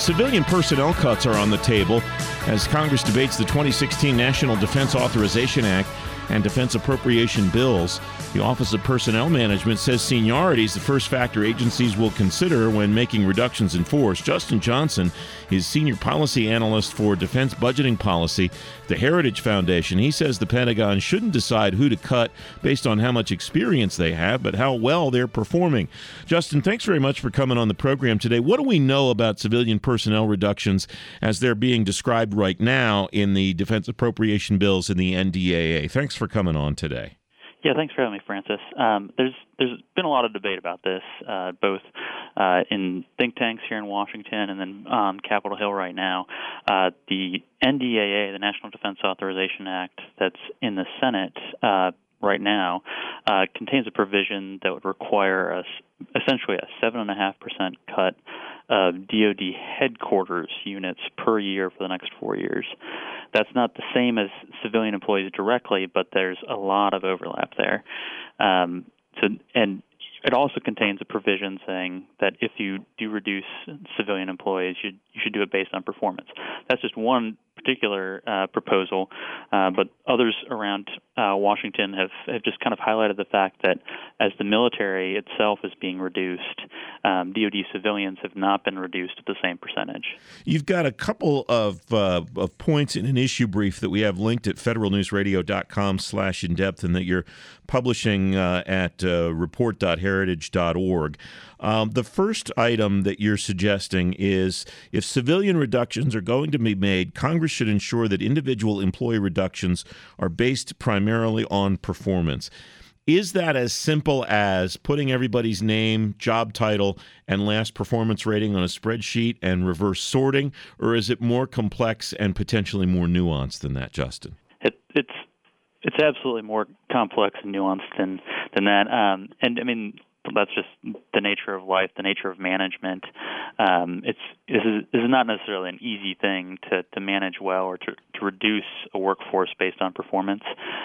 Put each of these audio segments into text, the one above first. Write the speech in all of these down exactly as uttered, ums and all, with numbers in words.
Civilian personnel cuts are on the table as Congress debates the twenty sixteen National Defense Authorization Act and defense appropriation bills. The Office of Personnel Management says seniority is the first factor agencies will consider when making reductions in force. Justin Johnson is Senior Policy Analyst for Defense Budgeting Policy at the Heritage Foundation. He says the Pentagon shouldn't decide who to cut based on how much experience they have, but how well they're performing. Justin, thanks very much for coming on the program today. What do we know about civilian personnel reductions as they're being described right now in the defense appropriation bills in the N D A A? Thanks for coming on today. Yeah, thanks for having me, Francis. Um, there's there's been a lot of debate about this, uh, both uh, in think tanks here in Washington and then on Capitol Hill right now. Uh, the N D A A, the National Defense Authorization Act, that's in the Senate uh, right now, uh, contains a provision that would require a, essentially a seven point five percent cut of D O D headquarters units per year for the next four years. That's not the same as civilian employees directly, but there's a lot of overlap there. Um, so, and it also contains a provision saying that if you do reduce civilian employees, you, you should do it based on performance. That's just one particular uh, proposal, uh, but others around uh, Washington have, have just kind of highlighted the fact that as the military itself is being reduced, um, D O D civilians have not been reduced at the same percentage. You've got a couple of uh, of points in an issue brief that we have linked at federalnewsradio.com slash in-depth and that you're publishing uh, at uh, report dot heritage dot org. Um, the first item that you're suggesting is if civilian reductions are going to be made, Congress should ensure that individual employee reductions are based primarily on performance. Is that as simple as putting everybody's name, job title, and last performance rating on a spreadsheet and reverse sorting, or is it more complex and potentially more nuanced than that, Justin? It, it's it's absolutely more complex and nuanced than than that. Um, and I mean, that's just the nature of life, the nature of management. Um, it's this is, this is not necessarily an easy thing to, to manage well or to, to reduce a workforce based on performance.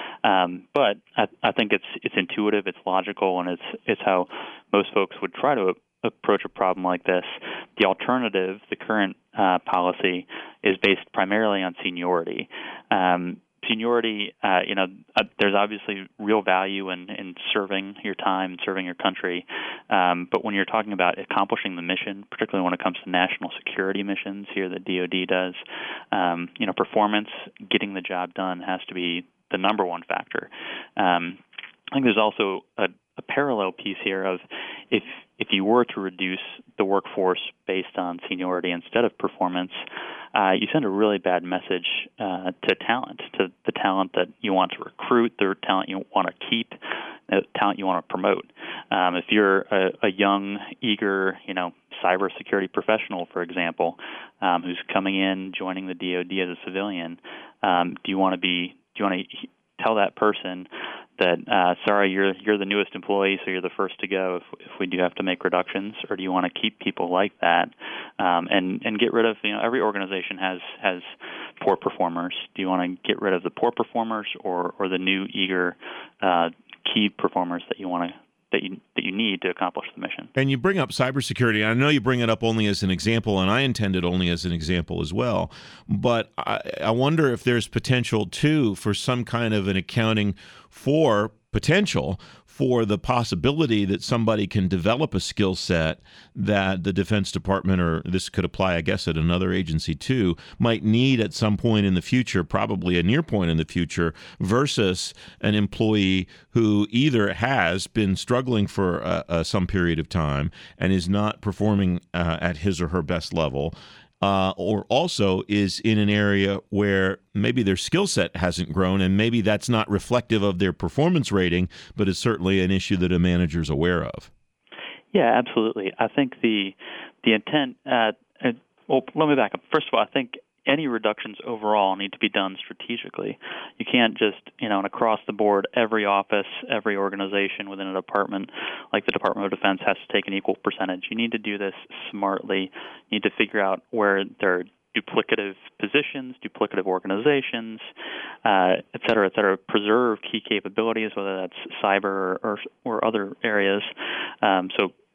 Um, but I, I think it's it's intuitive, it's logical, and it's it's how most folks would try to approach a problem like this. The alternative, the current uh, policy, is based primarily on seniority. Um, Seniority, uh, you know, uh, there's obviously real value in, in serving your time, serving your country. Um, but when you're talking about accomplishing the mission, particularly when it comes to national security missions here that D O D does, um, you know, performance, getting the job done has to be the number one factor. Um, I think there's also a, a parallel piece here of if if you were to reduce the workforce based on seniority instead of performance, uh, you send a really bad message uh, to talent, to the talent that you want to recruit, the talent you want to keep, the talent you want to promote. Um, if you're a, a young, eager, you know, cybersecurity professional, for example, um, who's coming in, joining the D O D as a civilian, um, do you want to be? Do you want to tell that person that, uh, sorry, you're you're the newest employee, so you're the first to go if, if we do have to make reductions, or do you want to keep people like that um, and and get rid of, you know, every organization has has poor performers. Do you want to get rid of the poor performers or or the new, eager, uh, key performers that you want to that you that you need to accomplish the mission? And you bring up cybersecurity. I know you bring it up only as an example, and I intend it only as an example as well. But I, I wonder if there's potential, too, for some kind of an accounting for potential for the possibility that somebody can develop a skill set that the Defense Department, or this could apply, I guess, at another agency too, might need at some point in the future, probably a near point in the future, versus an employee who either has been struggling for uh, uh, some period of time and is not performing uh, at his or her best level, Uh, or also is in an area where maybe their skill set hasn't grown, and maybe that's not reflective of their performance rating, but is certainly an issue that a manager's aware of. Yeah, absolutely. I think the the intent, uh, uh, well, let me back up. First of all, I think any reductions overall need to be done strategically. You can't just, you know, across the board, every office, every organization within a department, like the Department of Defense, has to take an equal percentage. You need to do this smartly. You need to figure out where there are duplicative positions, duplicative organizations, uh, et cetera, et cetera. Preserve key capabilities, whether that's cyber or, or, or other areas. Um, so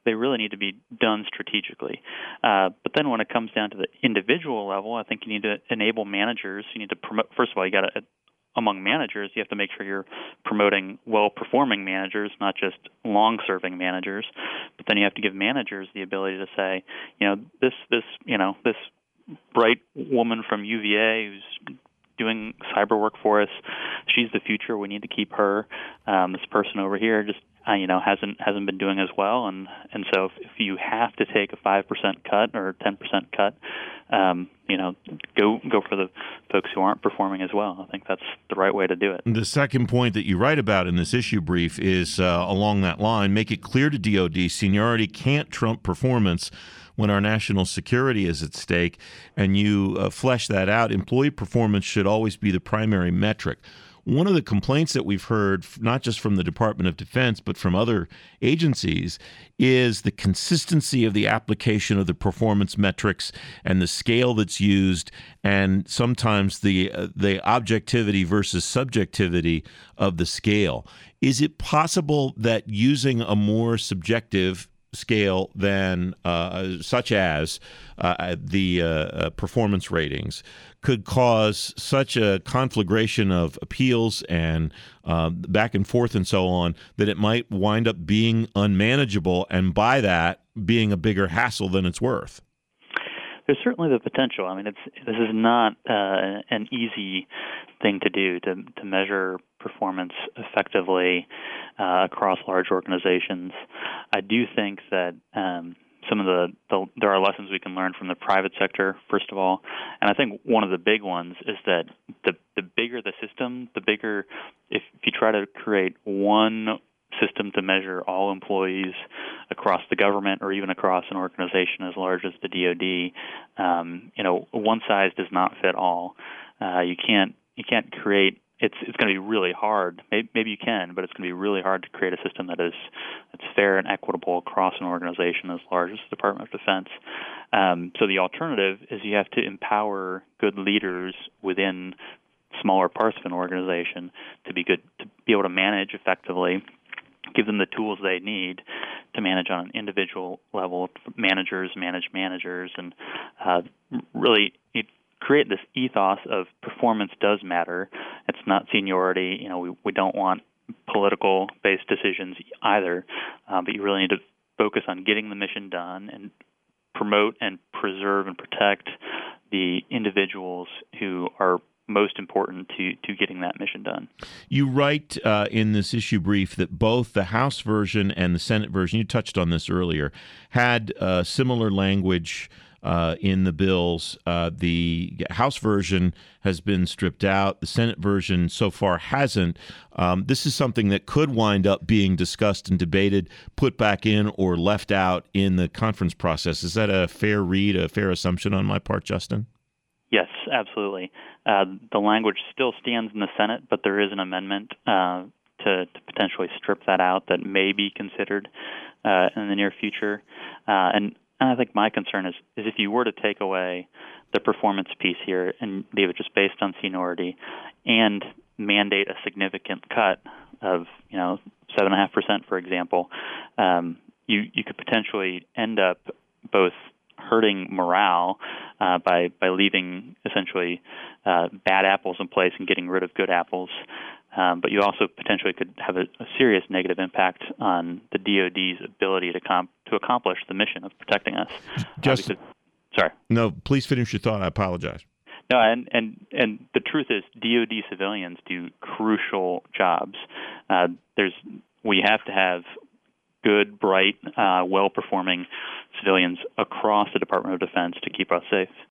they really need to be done strategically. Uh, but then when it comes down to the individual level, I think you need to enable managers. You need to promote. First of all, you got to among managers, you have to make sure you're promoting well-performing managers, not just long-serving managers. But then you have to give managers the ability to say, you know, this this you know this bright woman from U V A who's doing cyber work for us, she's the future. We need to keep her. Um, this person over here just uh, you know hasn't hasn't been doing as well, and and so if, if you have to take a five percent cut or ten percent cut, um, you know, go go for the folks who aren't performing as well. I think that's the right way to do it. The second point that you write about in this issue brief is uh, along that line: make it clear to D O D seniority can't trump performance when our national security is at stake, and you uh, flesh that out. Employee performance should always be the primary metric. One of the complaints that we've heard, not just from the Department of Defense, but from other agencies, is the consistency of the application of the performance metrics and the scale that's used, and sometimes the uh, the objectivity versus subjectivity of the scale. Is it possible that using a more subjective scale than uh, such as uh, the uh, uh, performance ratings could cause such a conflagration of appeals and uh, back and forth and so on that it might wind up being unmanageable, and by that being a bigger hassle than it's worth? There's certainly the potential. I mean, it's this is not uh, an easy thing to do to to measure performance effectively uh, across large organizations. I do think that um, some of the, the there are lessons we can learn from the private sector, first of all, and I think one of the big ones is that the the bigger the system, the bigger if, if you try to create one system to measure all employees across the government or even across an organization as large as the D O D, um, you know, one size does not fit all. Uh, you can't you can't create. It's it's going to be really hard. Maybe, maybe you can, but it's going to be really hard to create a system that is that's fair and equitable across an organization as large as the Department of Defense. Um, so the alternative is you have to empower good leaders within smaller parts of an organization to be good to be able to manage effectively. Give them the tools they need to manage on an individual level. Managers manage managers, and uh, really it create this ethos of performance does matter. It's not seniority. You know, we, we don't want political-based decisions either, uh, but you really need to focus on getting the mission done and promote and preserve and protect the individuals who are most important to to getting that mission done. You write uh, in this issue brief that both the House version and the Senate version, you touched on this earlier, had uh, similar language uh, in the bills. Uh, the House version has been stripped out. The Senate version so far hasn't. Um, this is something that could wind up being discussed and debated, put back in, or left out in the conference process. Is that a fair read, a fair assumption on my part, Justin? Yes, absolutely. Uh, the language still stands in the Senate, but there is an amendment uh, to, to potentially strip that out that may be considered uh, in the near future. Uh, and, and I think my concern is, is if you were to take away the performance piece here and leave it just based on seniority and mandate a significant cut of, you know, seven point five percent, for example, um, you, you could potentially end up both hurting morale uh, by by leaving essentially uh, bad apples in place and getting rid of good apples, um, but you also potentially could have a, a serious negative impact on the D O D's ability to comp- to accomplish the mission of protecting us. Just, uh, because, sorry. No, please finish your thought. I apologize. No, and, and, and the truth is D O D civilians do crucial jobs. Uh, there's we have to have good, bright, uh, well-performing civilians across the Department of Defense to keep us safe.